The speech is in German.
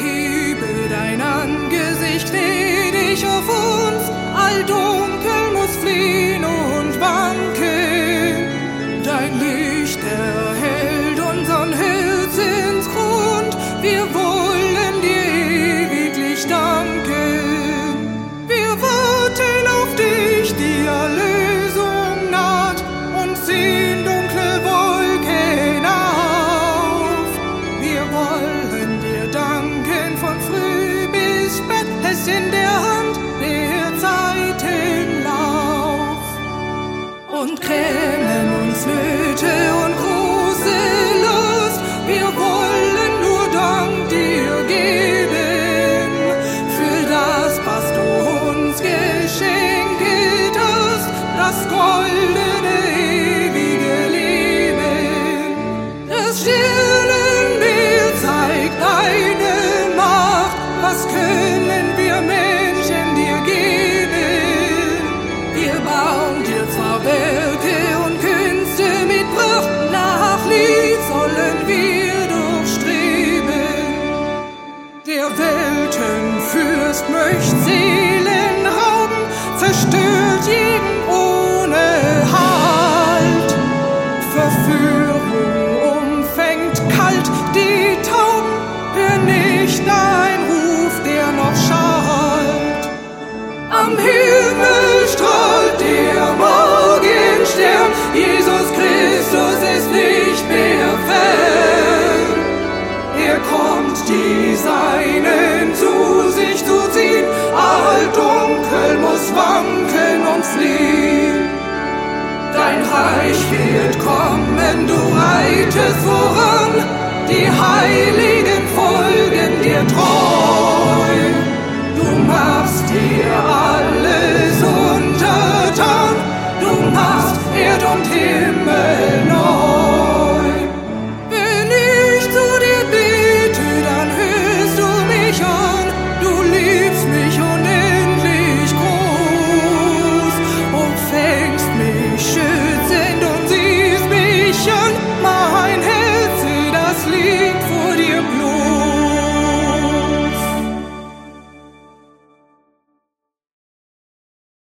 Hebe dein Angesicht gnädig auf uns, all Dunkel muss fliehen und wanken. Dein Licht erhellt unseren Herzensgrund, wir wollen dir ewiglich danken. Wir warten auf dich, die Erlösung naht, und ziehen dunkle Wolken auf. Wir wollen dir danken von früh bis spät, es in der Hand der Zeitenlauf. Und grämen uns Nöte und große Lust, wir wollen nur Dank dir geben, für das, was du uns geschenkt hast, das goldene ewige Leben. Das Sternenbild zeigt deine Macht, was können wir Menschen dir geben? Wir bauen dir zwar Werke und Künste mit Pracht, nach Lied sollen wir durchstreben. Der Weltenfürst möcht Seelen rauben, zerstört jeden ohne Halt. Verführung umfängt kalt die Tauben, hör nicht ein Ruf, der noch schallt. Am Himmel strahlt der Morgenstern, Jesus Christus ist nicht mehr fern. Er kommt, die Seinen zu sich zu ziehen, all Dunkel muss wanken und fliehen. Dein Reich wird kommen, du reitest voran, die Heiligen folgen dir treu. Du machst dir alles untertan, du machst Erd und Himmel